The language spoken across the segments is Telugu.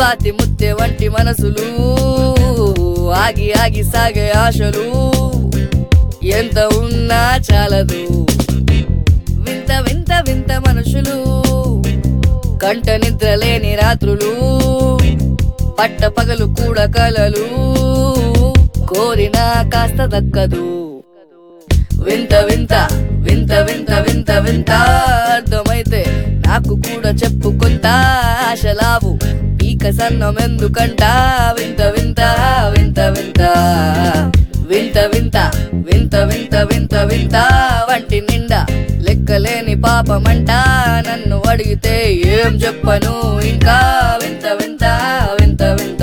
స్వాతి ముత్య వంటి మనసులు ఆగి ఆగి సాగే ఆశలు ఎంత ఉన్నా చాలదు వింత వింత వింత మనుషులు కంట నిద్ర లేని రాత్రులు పట్ట పగలు కూడా కలలు కోరినా కాస్త దక్కదు వింత వింత వింత వింత వింత వింత అర్థమైతే నాకు కూడా చెప్పుకుంటా ఆశలావు పీక సన్నం ఎందుకంట వింత వింత వింత వింత వింత వింత వింత వింత వింత వింత వంటి నిండా లెక్కలేని పాపమంట నన్ను అడిగితే ఏం చెప్పను ఇంకా వింత వింత వింత వింత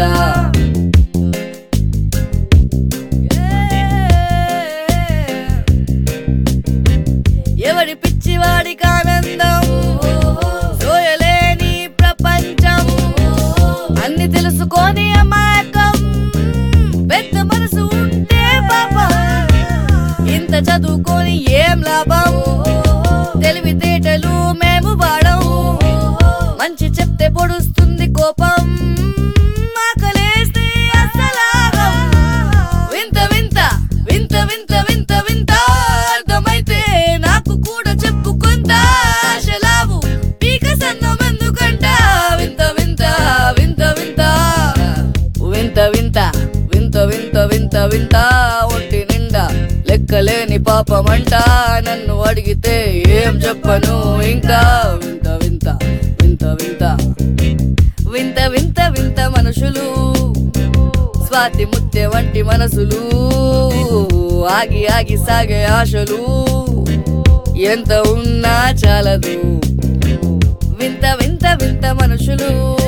ఎవడి పిచ్చివాడికి ఆనందం సోయలేని ప్రపంచం అన్ని తెలుసుకొని అమాయకం పెద్ద మనసు ఉంటే పాపం ఇంత చదువుకొని ఏం లాభం తెలివితేటలు మేము వాడం మంచి చెప్తే పొడుస్తుంది కోపం ఆకలేస్తే అసలాగం వింత వింత వింత వింత వింత వింత అర్థమైతే నాకు కూడా చెప్పుకుంటా ఆశలావు పీక సన్నం ఎందుకంట వింత వింత వింత వింత వింత వింత వింత వింత వింత వింత ఒంటి నిండా లెక్కలేని పాపమంట నన్ను అడిగితే ఏం చెప్పను ఇంకా వింత వింత వింత వింత వింత వింత వింత మనుషులు స్వాతి ముత్య వంటి మనసులు ఆగి ఆగి సాగే ఆశలు ఎంత ఉన్నా చాలదు వింత వింత వింత మనుషులు